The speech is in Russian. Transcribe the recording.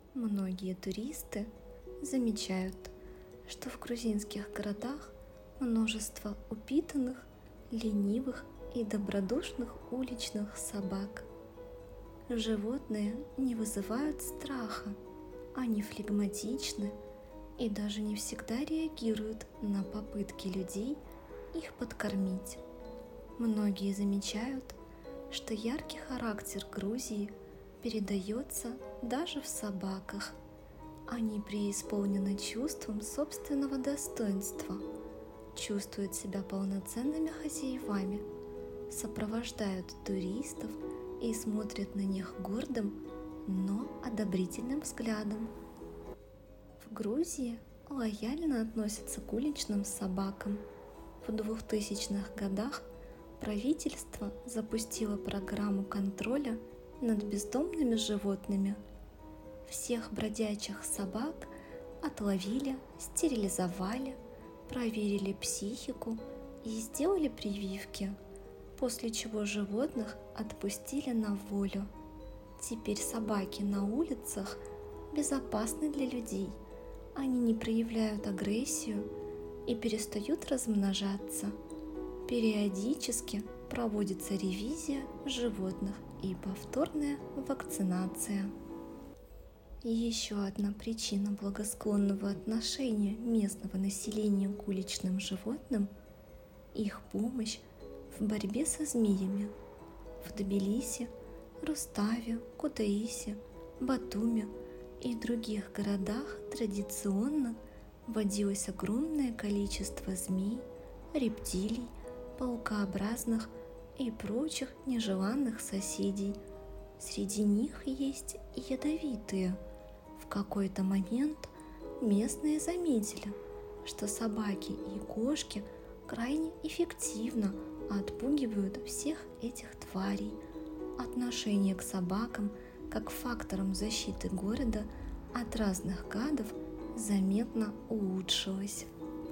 Многие туристы замечают, что в грузинских городах множество упитанных, ленивых и добродушных уличных собак. Животные не вызывают страха, они флегматичны и даже не всегда реагируют на попытки людей их подкормить. Многие замечают, что яркий характер Грузии передается даже в собаках. Они преисполнены чувством собственного достоинства, чувствуют себя полноценными хозяевами, сопровождают туристов и смотрят на них гордым, но одобрительным взглядом. В Грузии лояльно относятся к уличным собакам. В 2000-х годах правительство запустило программу контроля над бездомными животными. Всех бродячих собак отловили, стерилизовали, проверили психику и сделали прививки, после чего животных отпустили на волю. Теперь собаки на улицах безопасны для людей, они не проявляют агрессию и перестают размножаться. Периодически проводится ревизия животных и повторная вакцинация. Еще одна причина благосклонного отношения местного населения к уличным животным – их помощь в борьбе со змеями. В Тбилиси, Руставе, Кутаиси, Батуми и других городах традиционно водилось огромное количество змей, рептилий, паукообразных и прочих нежеланных соседей. Среди них есть и ядовитые. В какой-то момент местные заметили, что собаки и кошки крайне эффективно отпугивают всех этих тварей. Отношение к собакам как к факторам защиты города от разных гадов заметно улучшилось.